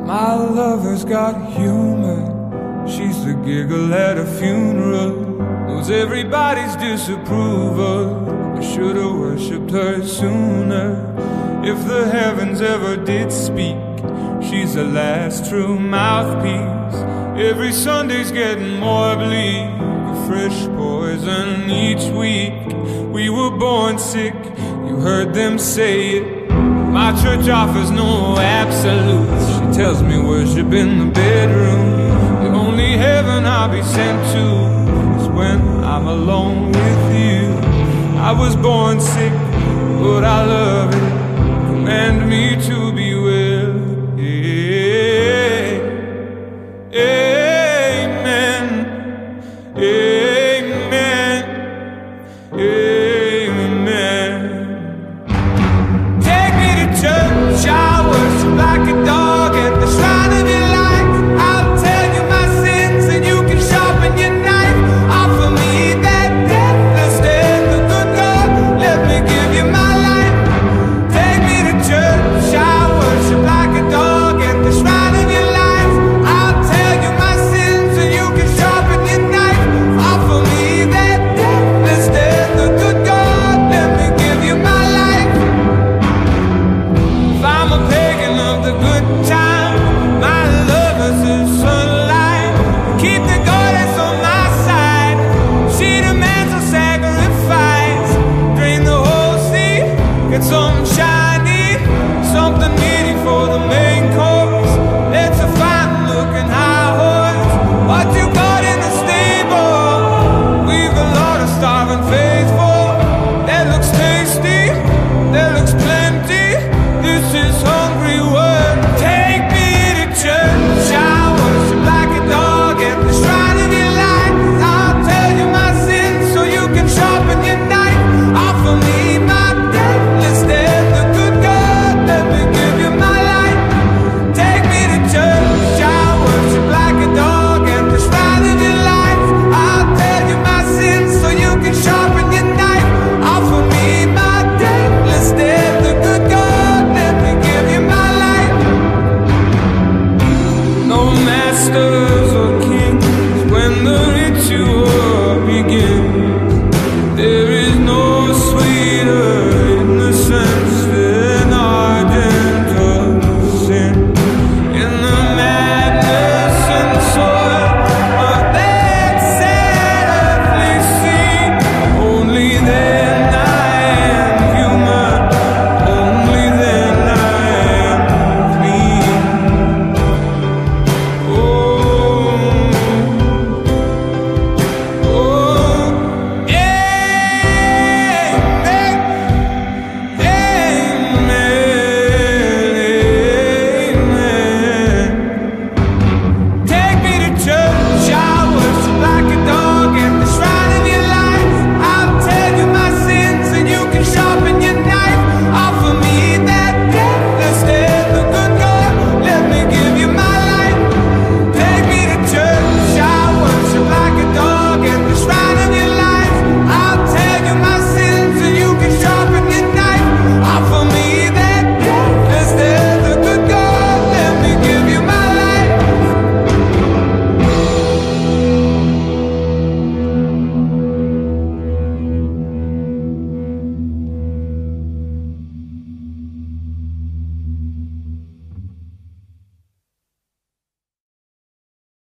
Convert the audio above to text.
My lover's got humor. She's the giggle at a funeral. Knows everybody's disapproval. I should've worshipped her sooner. If the heavens ever did speak, she's the last true mouthpiece. Every Sunday's getting more bleak, a fresh poison each week. We were born sick, you heard them say it. My church offers no absolutes. She tells me worship in the bedroom. The only heaven I'll be sent to is when I'm alone with you. I was born sick, but I love it. Command me to be well. Amen. Amen. Amen. Take me to church, I worship like a dog at the shrine of your light. I'll tell you my sins and you can sharpen your knife. Offer me that deathless death, the good God, let me give you my life. Take me to church, I worship like a dog at the shrine of your life. I'll tell you my sins and you can sharpen your knife. Offer me that deathless death, the good God, let me give you my life. If I'm a pagan of the good